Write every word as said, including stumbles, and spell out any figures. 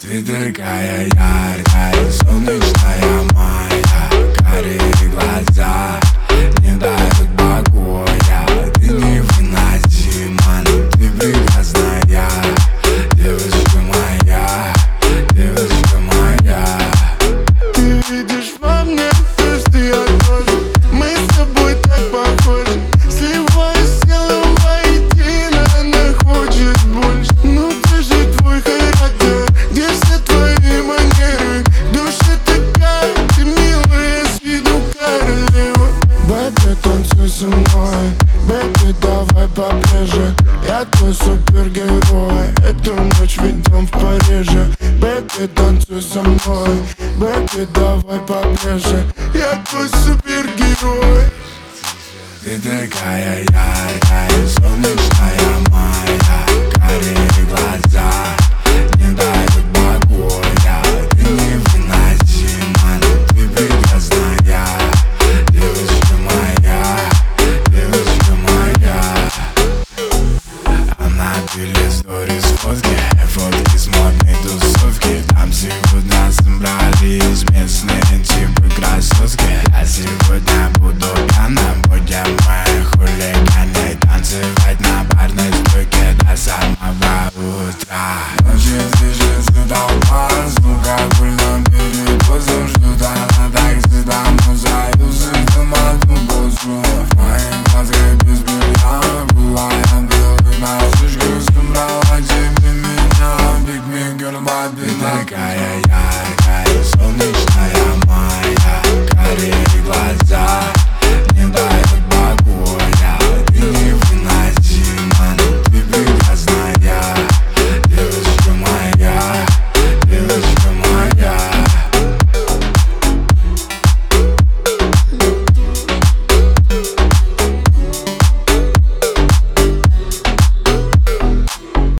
Ты такая яркая, солнечная моя, карие глаза не дают покоя. Ты невыносима, но ты прекрасная, девочка моя, девочка моя. Ты видишь во мне то, что я тоже. Мы с тобой так похожи, сливаясь телом воедино. Она хочет больше, ну ты же твой характер, где все твои манеры. Душа такая, ты милая, с виду королева. Бэби, танцуй со мной, бэби, давай поближе. Я твой супергерой, эту ночь ведем в Париже. Бэби, танцуй со мной, бэби, давай поближе. Я твой супергерой. Ты такая яркая, солнечная моя, карие глаза